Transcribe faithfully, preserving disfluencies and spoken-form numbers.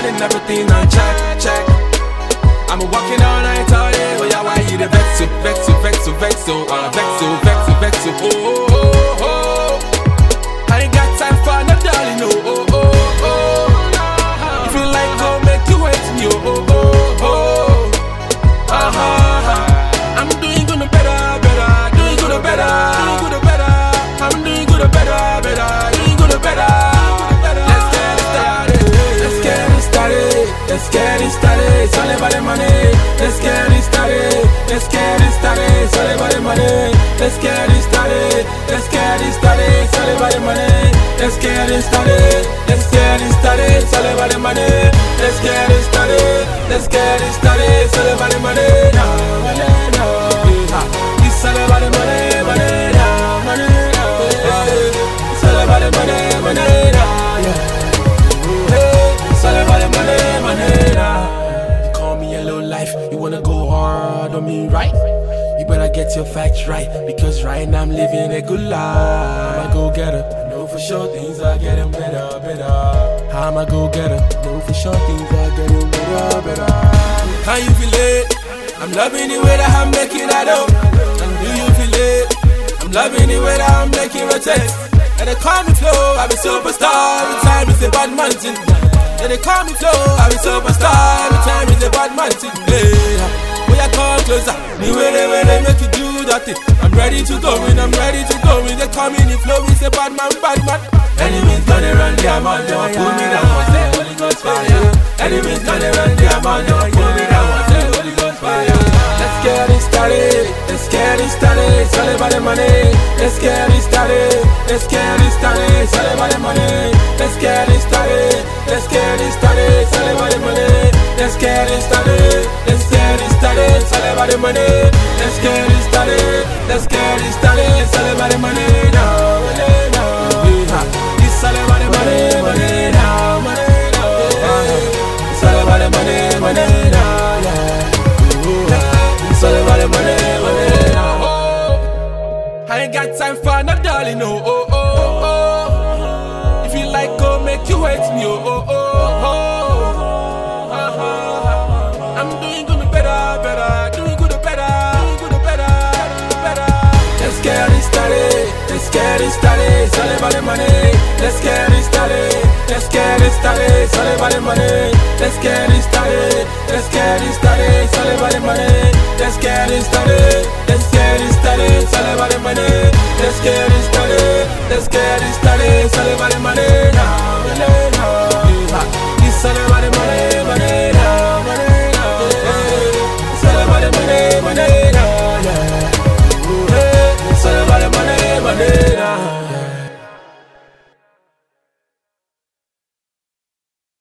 getting everything on check, check. I'm walking all night, all day. Oh yeah, why you the vex so, vex so, vex so, vex so, uh, vex so, vex so, vex so. Oh, oh, oh, oh. I ain't got time for no darling, no. Oh, oh, oh. If you like, go make you hate me. Oh, oh, oh, oh. Uh huh. I'm doing good and better, better, doing good and better, doing good and better. I'm doing good and better, better, doing good and better. Let's get it started. Let's get it started. Let's get it started. It's all about the money. Let's get it started. Let's get it started. It's all about the money. Let's get it started. Let's get it started. It's all about the money. Let's get it started. Let's get it started. It's all about the money. Let's get it started. Let's get it started. It's all about the money. No, money, no. It's all about the money, money, no, money, no. It's all about the money, money, no. It's all about the money, money, no. You call me yellow life. You wanna go hard on me, right? You better get your facts right, because right now I'm living a good life. I'm a go-getter. I know for sure things are getting better, better. I'm a go-getter. I know for sure things are getting better, better. How you feel it? I'm loving the way that I'm making that up. And do you feel it? I'm loving the way that I'm making rotate. And they call me Flow, I'm a superstar. Every time it's a bad mountain. And they call me Flow, I'm a superstar. Every time it's a bad mountain. Yeah. We are come closer. The way they, way they make you do that thing. I'm ready to go in, I'm ready to go in. They call me the Flow, it's a bad man, bad man. Enemies gonna run their mouth, they want pull me down, want say Holy Ghost fire. Enemies gonna run their mouth, they want pull me down, want say Holy Ghost fire. Let's get it started, let's get it started. It's all about the money. Let's get it started, let's get it started. It's all about the money. Let's get it started, let's get it started. It's all about the money. Let's get it started, let's get it started. It's all about the money. Let's get it started, let's get it started. It's all about the money. No, no, no. It's all about the money, money now, money now. It's all about the money, money now, yeah. It's all about the money, money now. I ain't got time for no darling, no. Oh, oh, oh. If you like, go make you hate me, oh, oh, oh, oh. Uh-huh. I'm doing good and better, better, doing good and better, doing good and better, better. Let's get it started, let's get it started. It's all about the money. Let's get it started, let's get it started. It's all about the money. Let's get it started, let's get it started. It's all about the money. Let's get it started, let's get it started. It's all about the money.